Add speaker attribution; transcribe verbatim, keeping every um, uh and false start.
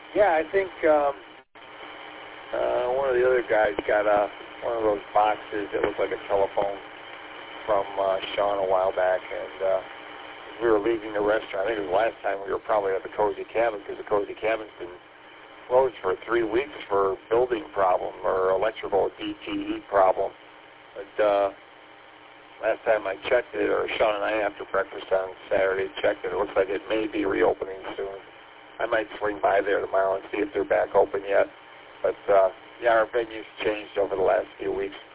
Speaker 1: Yeah, I think um, uh, one of the other guys got uh, one of those boxes that looked like a telephone from uh, Sean a while back, and uh, we were leaving the restaurant. I think it was the last time we were probably at the Cozy Cabin, because the Cozy Cabin's been closed for three weeks for building problem or electrical D T E problem. But uh, last time I checked it, or Sean and I after breakfast on Saturday checked it, it looks like it may be reopening soon. I might swing by there tomorrow and see if they're back open yet. But uh, yeah, our venue's changed over the last few weeks.